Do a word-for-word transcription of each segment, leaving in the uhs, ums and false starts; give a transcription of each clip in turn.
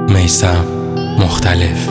میثم مختلف.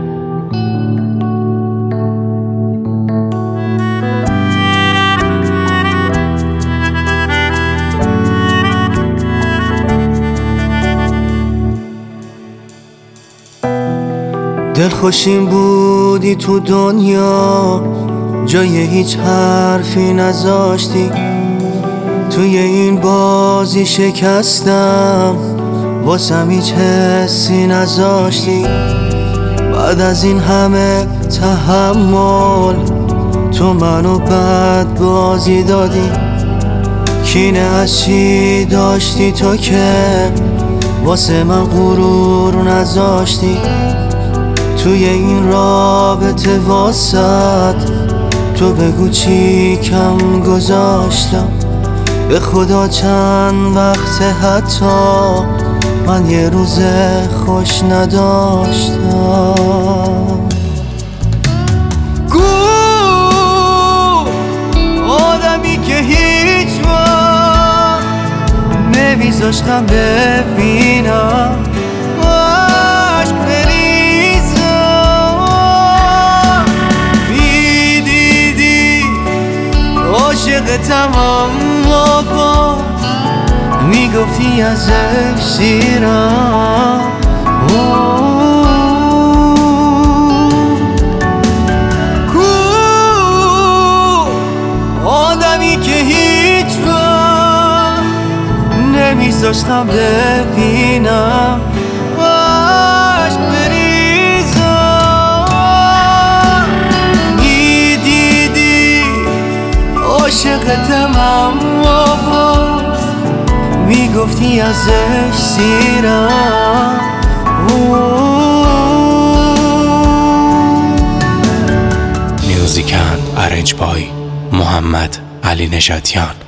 دلخوشیم بودی تو دنیا، جای هیچ حرفی نذاشتی. توی این بازی شکستم، واسم هیچ حسی نذاشتی. بعد از این همه تحمل تو منو بد بازی دادی. کینه از چی داشتی تو که واسه من غرور نذاشتی؟ توی این رابطه واسط تو بگو چی کم گذاشتم. به خدا چند وقت حتی من یه روز خوش نداشتم. گو آدمی که هیچ وقت نمیذاشتم ببینم عشق بریزم. میدیدی عاشقتم اما باز میگفتی ازش سیرم. کو آدمی که هیچ وقت نمیذاشتم ببینم عشق بریزم. میدیدی عاشقتم اما باز میگفتی ازش سیرم. میوزیک اند ارنج بای محمد علی نژادیان.